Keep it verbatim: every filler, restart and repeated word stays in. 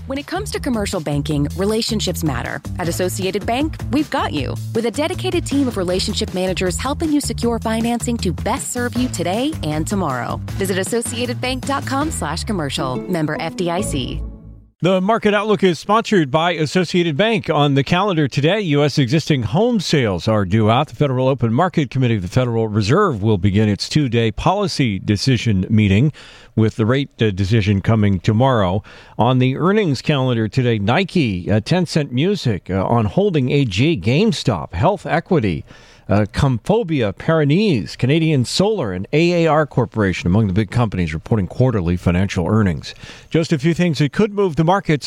When it comes to commercial banking, relationships matter. At Associated Bank, we've got you. With a dedicated team of relationship managers helping you secure financing to best serve you today and tomorrow. Visit associatedbank.com slash commercial. Member F D I C. The Market Outlook is sponsored by Associated Bank. On the calendar today, U S existing home sales are due out. The Federal Open Market Committee of the Federal Reserve will begin its two-day policy decision meeting, with the rate uh, decision coming tomorrow. On the earnings calendar today, Nike, uh, Tencent Music, uh, on holding A G, GameStop, Health Equity, Uh, Comphobia, Paranese, Canadian Solar, and A A R Corporation among the big companies reporting quarterly financial earnings. Just a few things that could move the markets